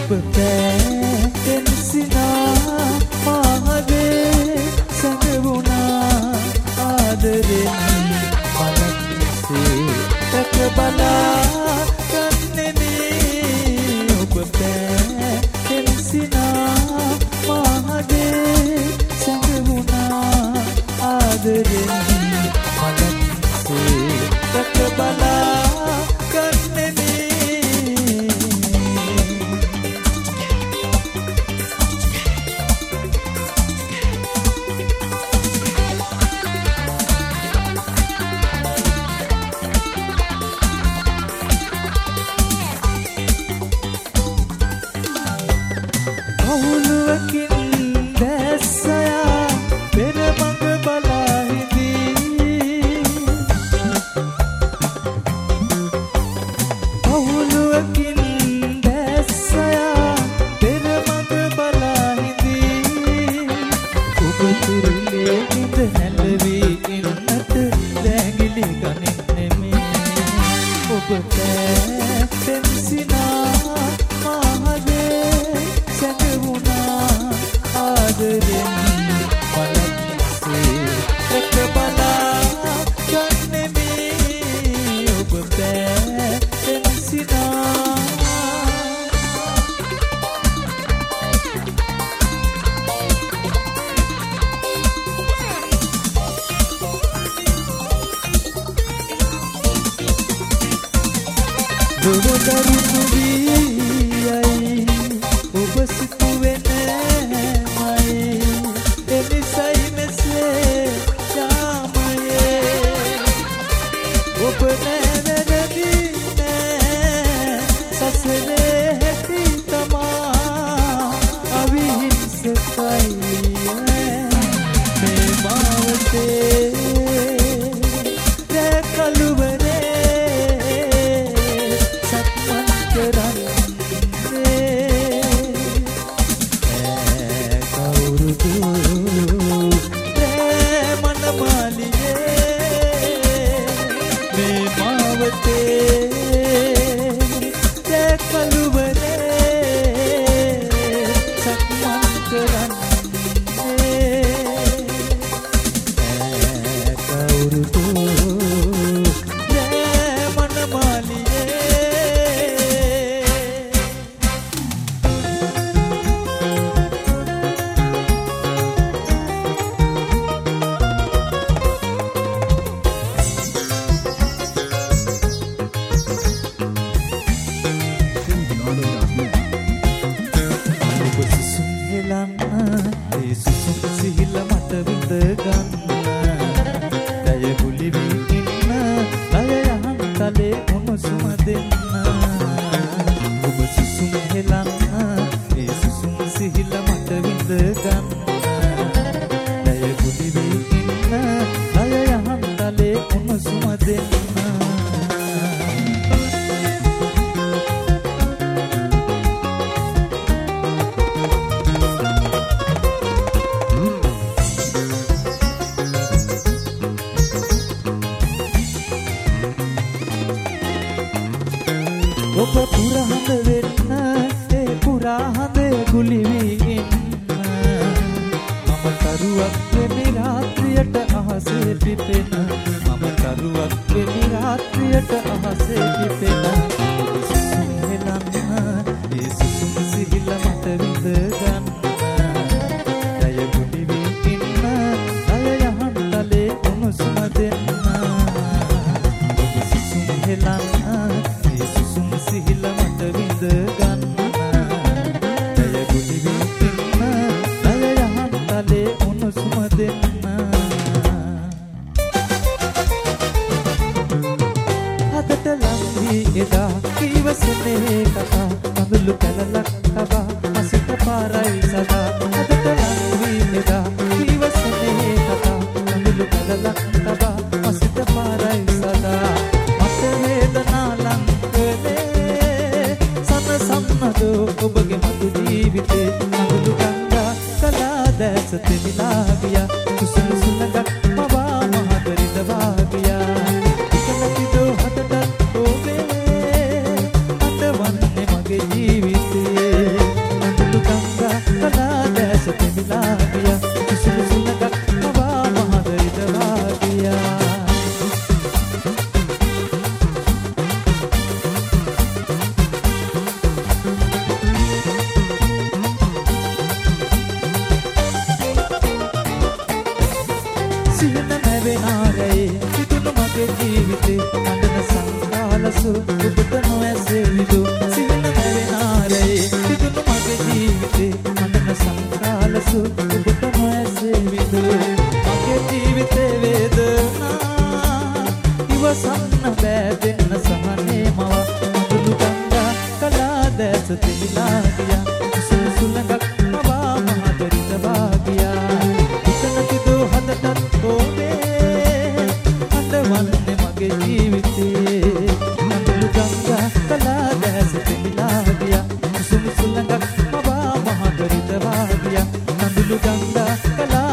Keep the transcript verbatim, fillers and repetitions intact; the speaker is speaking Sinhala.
ඔබ පැතෙන සිනා මහදේ සැඟවුණා ආදරෙන් මනසේ රැක බලා ගන්නෙමි ඔබ පැතෙන සිනා මහදේ සැඟවුණා ආදරෙන් මනසේ රැක බලා ජීවිතේ සිහින නැවෙනාරේ සිතුණු මගේ ජීවිතේ අඬන සංකාලසු ඔබට නොඇසෙවිදු සිහින නැවෙනාරේ සිතුණු මගේ ජීවිතේ අඬන සංකාලසු ඔබට නොඇසෙවිදු මගේ ජීවිතේ වේදනා ඉවසන්න බෑ දෙන්න සහනේ මව අඳුළු ගංගා කලා දැස තිබිලා ගියා සුසුලඟක් මවා මහදරිත වාගියා හිතන කිදෝ හදටත් ඕනේ අඬවන්නේ මගේ ජීවිතේ අඳුළු ගංගා කලා දැස තිබිලා ගියා සුසුලඟක් මවා මහදරිත වාගියා අඳුළු ගංගා කලා